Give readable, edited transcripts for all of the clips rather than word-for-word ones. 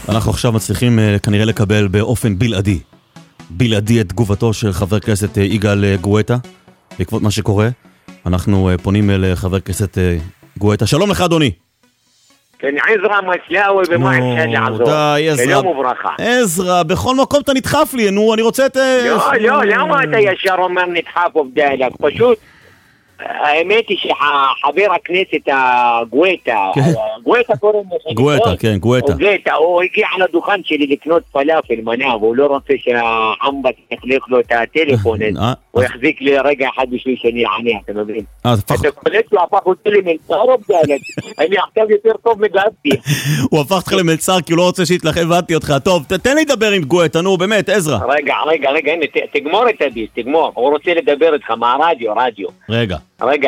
אנחנו עכשיו מצליחים כנראה לקבל באופן בלעדי את תגובתו של חבר כנסת יגאל גואטה בעקבות מה שקורה. אנחנו פונים אל חבר כנסת גואטה. שלום לך אדוני. כן, עזרא מסלאוי במועד לעזור. די, עזרא. שלום וברכה. עזרא, בכל מקום אתה נדחף לי, נו, אני רוצה את... לא, למה אתה ישר אומר נדחף עובדי אליו? פשוט, האמת היא שחבר הכנסת גואטה, גואטה קוראים לך? גואטה, כן, גואטה. הוא הגיע לדוכן שלי לקנות פלאפל מנה, והוא לא רוצה שהעמבט יחליק לו את הטלפון, הוא יחזיק לי רגע אחד בשביל שאני אענה, אתה מבין? אתה קולט לו, הפך אותי למלצר עובדי אליו, אני עכשיו יותר טוב מגעתי. הוא הפך אותך למלצר כי הוא לא רוצה שיתלחם, הבנתי אותך. טוב, תן לי לדבר עם גואטה, נו, באמת, עזרא. רגע, הנה, תגמור את הביס, תגמור. הוא רוצה לדבר איתך מהרדיו. רגע,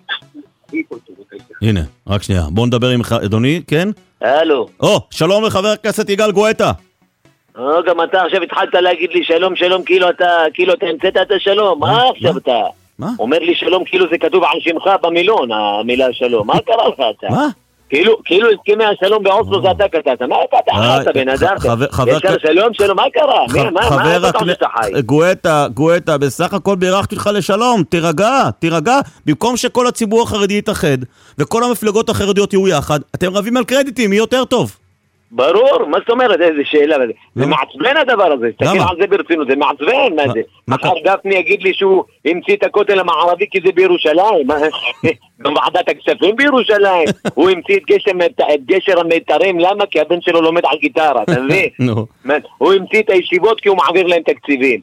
הנה, רק שנייה. בוא נדבר עם אדוני, כן? הלו. שלום לחבר הכנסת יגאל גואטה. גם אתה עכשיו התחלת להגיד לי שלום, כאילו אתה המצאת את השלום. מה עכשיו אתה? אומר לי שלום כאילו זה כתוב על שמך במילון, המילה שלום. מה קרה לך אתה? מה? כאילו הסכמי השלום באוסלו זה אתה כתבת. מה אתה בן אדם? ישר שלום, מה קרה? מה אתה עושה חי? גואטה, בסך הכל בירכתי לך לשלום. תירגע. במקום שכל הציבור החרדי יתאחד וכל המפלגות החרדיות יהיו יחד, אתם רבים על קרדיטים, מי יותר טוב? ברור, מה זאת אומרת? איזה שאלה. זה מעצבן הדבר הזה. תסתכל על זה ברצינות, זה מעצבן. מה זה? מחר גפני יגיד לי שהוא המציא את הכותל המערבי כי זה בירושלים. גם ועדת הכספים בירושלים. הוא המציא את גשר המיתרים. למה? כי הבן שלו לומד על גיטרה. אתה מבין? הוא המציא את הישיבות כי הוא מעביר להם תקציבים.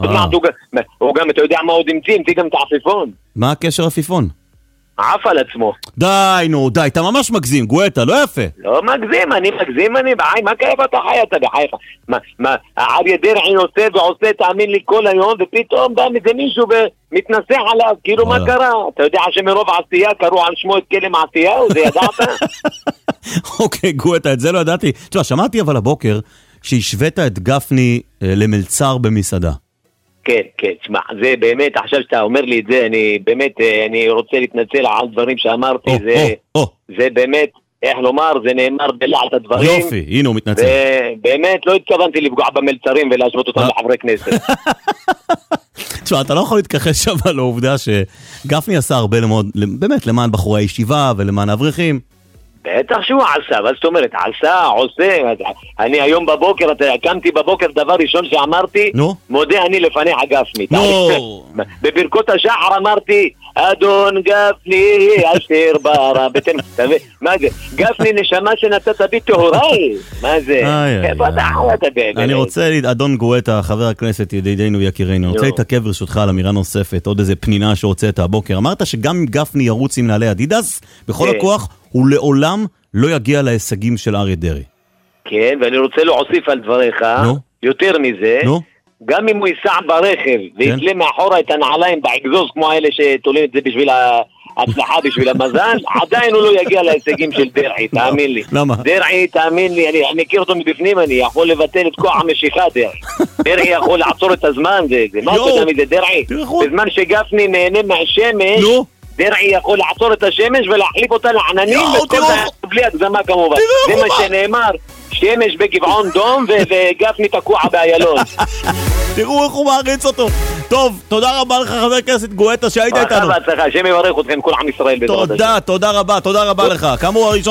הוא גם, אתה יודע מה עוד המציא גם את העפיפון. מה הקשר עפיפון? עף על עצמו. די, אתה ממש מגזים, גואטה, לא יפה. לא מגזים, אני בחי, מה כאב אתה חי אתה בחייך? מה, אריה דרעי עושה, תאמין לי כל היום, ופתאום בא מזה מישהו ומתנסח עליו, כאילו מה קרה? אתה יודע שמרוב עשייה קראו על שמו את כלם עשייה, זה ידעת? אוקיי, גואטה, את זה לא ידעתי. תשמע, שמעתי אבל הבוקר שהשווית את גפני למלצר במסעדה. כן, תשמע, זה באמת, עכשיו שאתה אומר לי את זה, אני רוצה להתנצל על דברים שאמרתי, זה באמת, איך לומר, זה נאמר בלעת הדברים. יופי, הנה הוא מתנצל. באמת, לא התכוונתי לפגוע במלצרים ולהשוות אותם לחברי כנסת. תשמע, אתה לא יכול להתכחש שם על העובדה שגפני עשה הרבה באמת למען בחורי הישיבה ולמען האברכים. בטח שהוא עשה, אבל זאת אומרת, עושה, אני היום בבוקר, קמתי בבוקר, דבר ראשון שאמרתי, מודה אני לפניך גפני. בברכות השחר אמרתי, אדון גפני, אשר ברא, מה זה? גפני נשמה שנתת בי טהורי, מה זה? אני רוצה, אדון גואטה, חבר הכנסת ידידינו יקירנו, אני רוצה להתעכב ברשותך על אמירה נוספת, עוד איזה פנינה שהוצאת הבוקר. אמרת שגם אם גפני ירוץ עם נעלי אדידס, בכל הכוח הוא לעולם לא יגיע להישגים של אריה דרעי. כן, ואני רוצה להוסיף על דבריך, יותר מזה, גם אם הוא ייסע ברכב ויתלה מאחורה את הנעליים באגזוז כמו האלה שתולים את זה בשביל ההצלחה, בשביל המזל, עדיין הוא לא יגיע להישגים של דרעי, תאמין לי. למה? דרעי, תאמין לי, אני מכיר אותו מבפנים, אני יכול לבטל את כוח המשיכה דרעי. דרעי יכול לעצור את הזמן, מה אתה יודע מזה דרעי? בזמן שגפני נהנה מהשמש, דרעי יכול לעצור את השמש ולהחליף אותה לעננים, וכל זה בלי הגזמה כמובן. זה מה שנאמר, שמש בגבעון דום וגפני תקוע באיילון. תראו איך הוא מעריץ אותו. טוב, תודה רבה לך חבר הכנסת גואטה שהיית איתנו. השם יברך אתכם כל עם ישראל. תודה רבה לך. כאמור הראשון